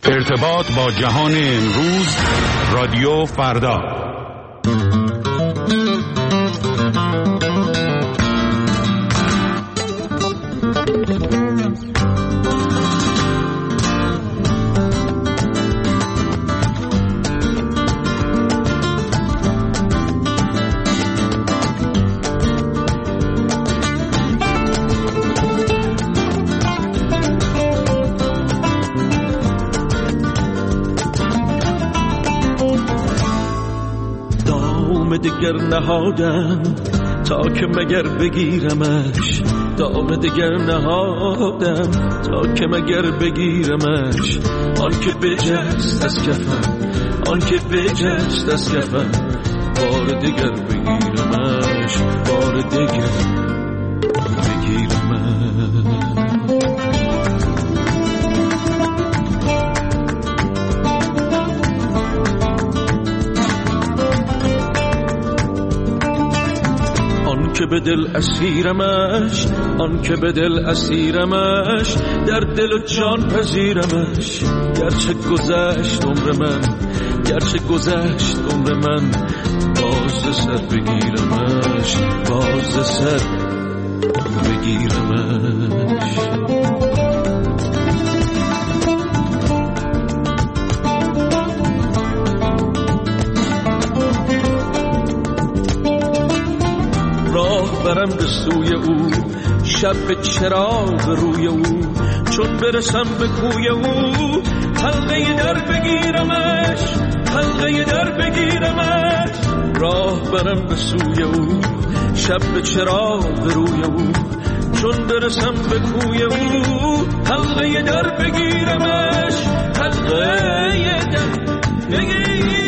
ارتباط با جهان امروز، رادیو فردا. دگر نهادم تا که مگر بگیرمش، دام دگر نهادم تا که مگر بگیرمش. آن که بجست از کفم، آن که بجست از کفم، بار دگر بگیرمش، بار دگر بگیرمش. که به دل اسیرمش، آن که به دل اسیرمش، در دل و جان پذیرمش. گرچه گذشت عمر من، گرچه گذشت عمر من، باز سر بگیرمش، باز سر بگیرمش. برم به سوی او، شب به چراغ روی او، چون برسم به کوی او، حلقه در بگیرمش، حلقه در بگیرمش. راه برم به سوی او، شب به چراغ روی او، چون برسم به کوی او، حلقه در بگیرمش، حلقه در بگیرمش.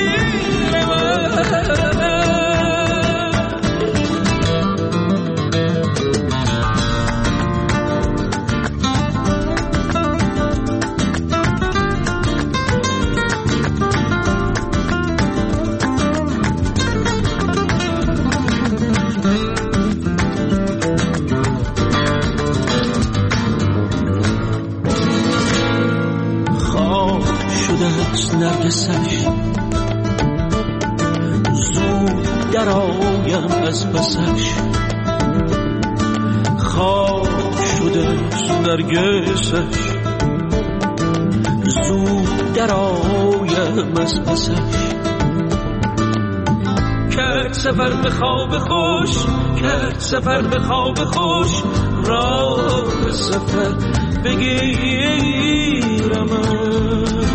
نرگسش زود درآیم از پسش، خواب شده نرگسش زود درآیم از پسش. کرد سفر به خواب خوش، کرد سفر به خواب خوش، راه سفر بگیرمش.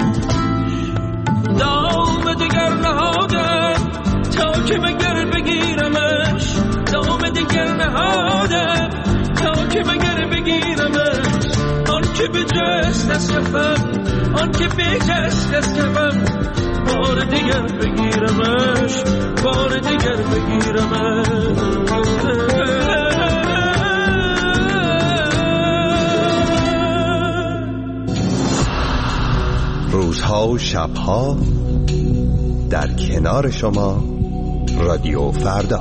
دام دگر نهادم تا که مگر بگیرمش، دام دگر نهادم تا که مگر بگیرمش. آن که بجست از کفم، آن که بجست از کفم، بار دگر بگیرمش، بار دگر بگیرمش. روزها و شبها در کنار شما، رادیو فردا.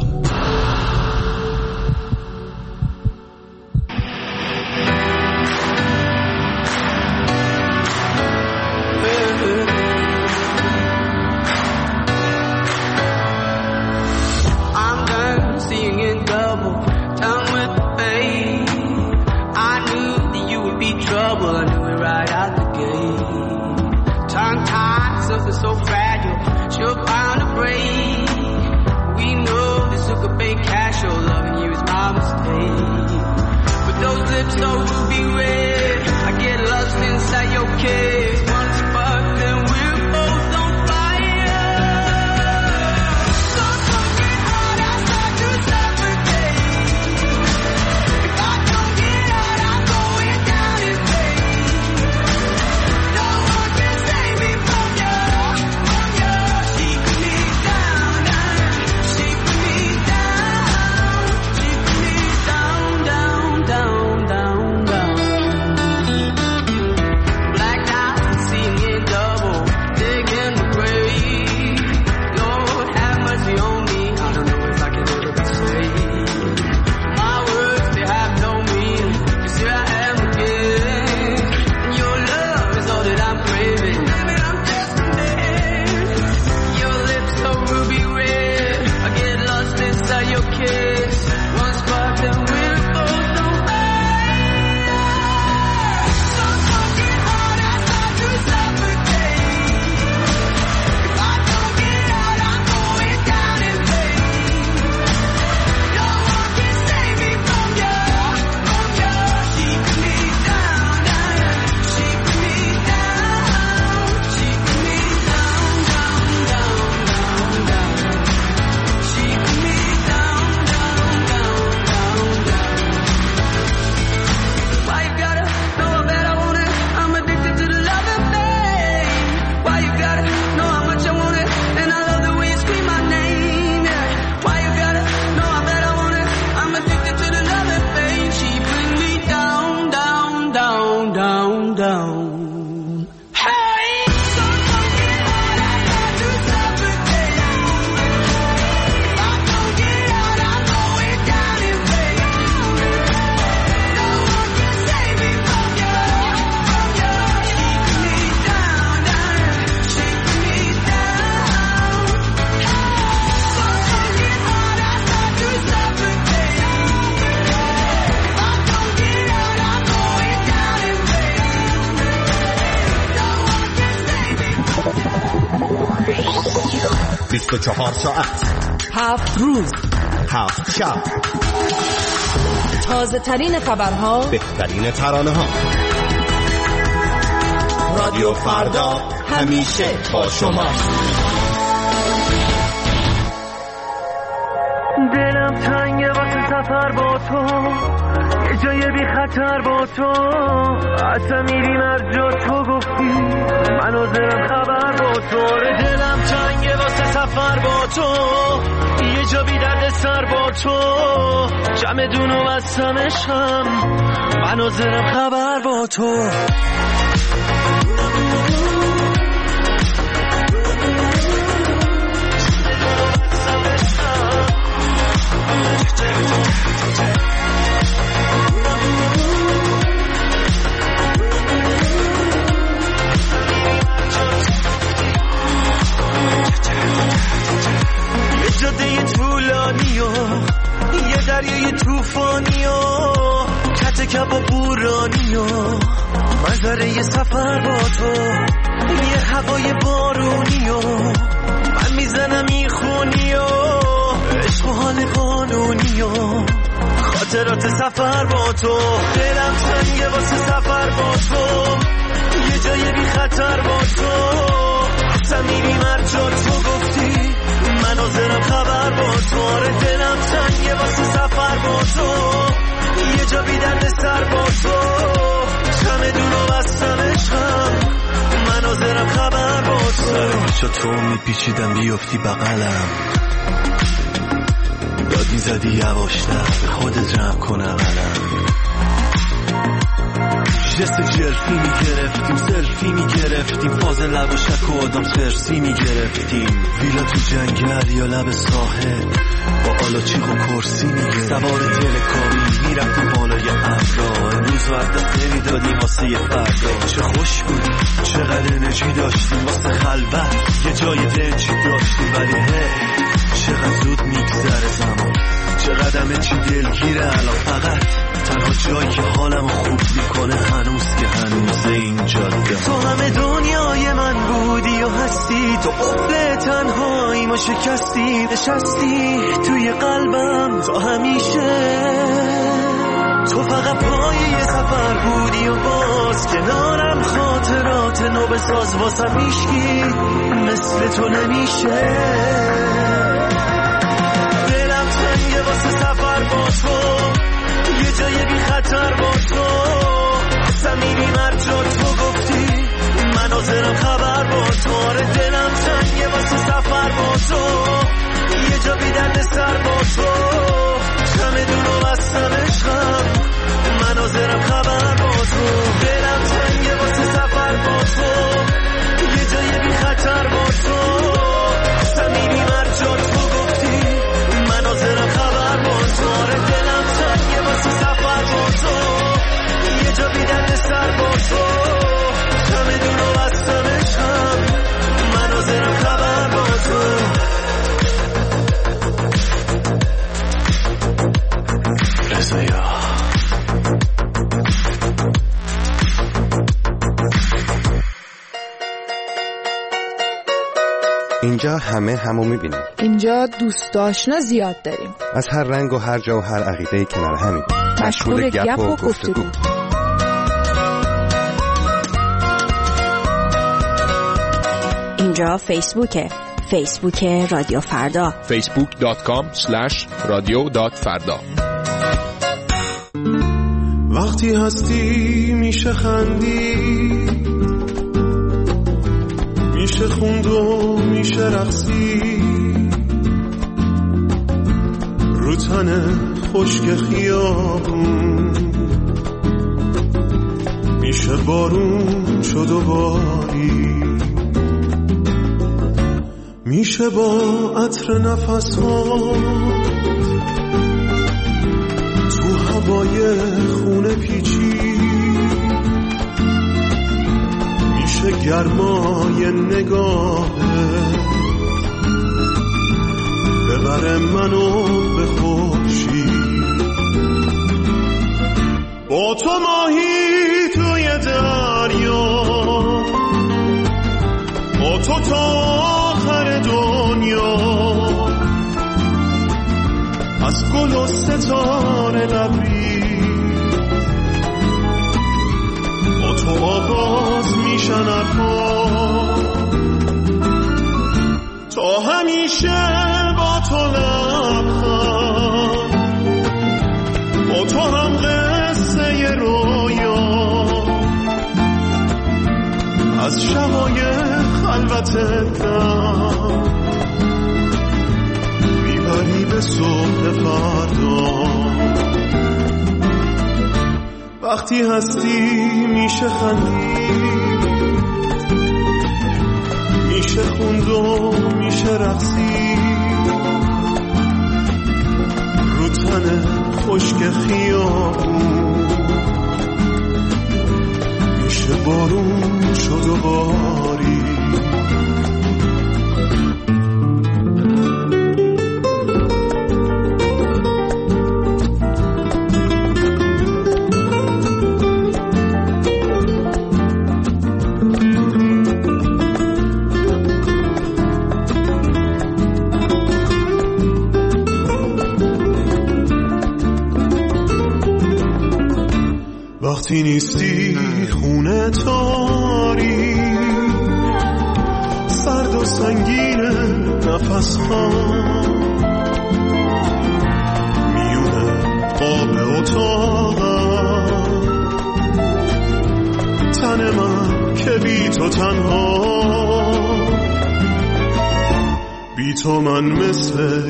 24 ساعت 7 روز 7 شب، تازه ترین خبرها، بهترین ترانه ها. رادیو فردا همیشه با شما. دلم تنگه واسه سفر با تو، یه جای بی خطر با تو، اصلا میریم هر جا تو گفتی، من حاضرم خبر با تو. دلم تنگه واسه سفر با تو، یه جا بی درد سر با تو، چمدونو بستمشم، من حاضرم خبر با تو. یه جاده طولانی و یه دریای توفانی و کت کباب بورانی و منظره یه سفر با تو، یه هوای بارونی و من میزنم این خونی و عشق و حال قانونی و خاطرات سفر با تو. دلم تنگه واسه سفر با تو، یه جای بی خطر با تو، اصلا میریم هر جا تو گفتی، من حاضرم خبر با تو. دلم تنگه واسه سفر با تو، یه جا بی درد سر با تو، چمدونو بستمشم، من حاضرم خبر با تو. چا تو میپیچیدم بیفتی بغلم، داد میزدی یواشتر به خود جمع کنه قلم، جست جرفی میگرفتیم، سلفی میگرفتیم، فاز لب و شک و آدم خرسی میگرفتیم، ویلا تو جنگل یا لب ساحل با آلاچیق و کرسی میگرفتیم، سوار تلکابی میرفتیم بالای ابرا، امروز وقت نمیدادیم واسه یه فردا. چه خوش بودیم، چقدر انرژی داشتیم واسه خلوت، یه جای دنجی داشتیم، ولی چقدر زود میگذره زمان، چقدر همه چی دلگیره الان، فقط تنها جایی که حالم خوب میکنه هنوز که هنوز این جاده. تو همه دنیای من بودی و هستی، تو قفل تنهایی ما شکستی، نشستی توی قلبم تا همیشه، تو فقط پای سفر بودی و باز کنارم خاطرات نو بساز، واسم هیچکی مثل تو نمیشه. دلم تنگه واسه سفر با تو، یه جای بی خطر با تو، اصلا میریم هر جا تو گفتی، من حاضرم خبر با تو. دلم تنگه واسه سفر با تو، یه جا بی درد سر با تو، چمدونو بستمشم، من حاضرم خبر با تو. دلم تنگه واسه سفر با تو، یه جای بی خطر با تو، اصلا میریم هر جا تو گفتی، من حاضرم خبر با تو. دلم تنگه واسه سفر با تو، یه جا بی درد سر با تو، چمدونو بستمشم، من حاضرم خبر با تو. رضایا اینجا همه همو میبینیم، اینجا دوست آشنا زیاد داریم، از هر رنگ و هر جا و هر عقیده کنار همین، مشغول گپ و گفتگو. اینجا فیسبوک رادیو فردا، facebook.com/radio.farda. وقتی هستی میشه خندی، میشه خوند و میشه رقصی، رو تن خشک خیابون میشه بارون شد و باری، میشه با عطر نفس‌ها تو هوای خونه پیچی، میشه گرمای نگاهه ببره منو به خورشید، با تو ماهی توی دریا، با تو تا آخر دنیا، دنیا، از گل و ستاره لبریز، با تو آغاز میشن حرفا، تا همیشه با تو لبخند، با تو هم قصه رویا، از شبای خلوت دم میبری به صبح فردا. وقتی هستی میشه خندید، میشه خوند و میشه رقصید، رو تن خشک خیابون میشه بارون شد و باری. وقتی نیستی خونه تاری، سرد و سنگین نفس ها، میونه آب اتاقم، تن من که بی تو تنها، بی تو من مثل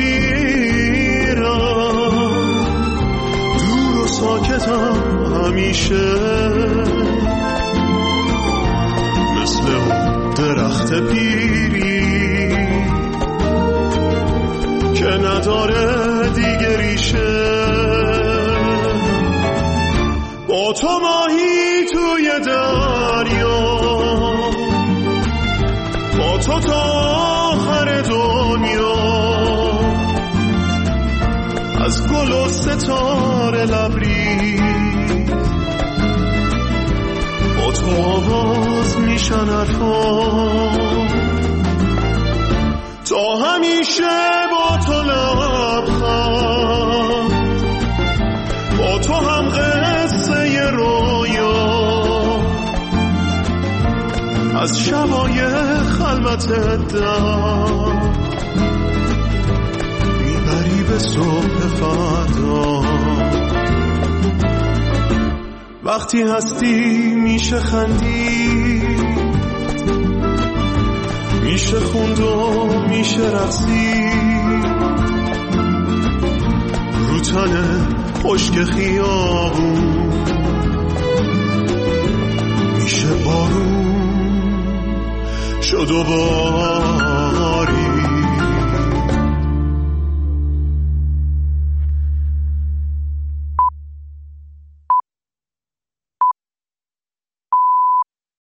کویرم، دور و ساکتم همیشه، مثل اون درخت پیری که نداره دیگه ریشه. با تو ماهی توی دریا، با تو تا آخر دنیا، از گل و ستاره لبریز، با تو آواز میشن حرفا، تا همیشه با تو لبخند، با تو هم قصه رویا، از شبای خلوت دم میبری به صبح فردا. وقتی هستی میشه خندید، میشه خوند و میشه رقصید، رو تن خشک خیابون میشه بارون شد و باری.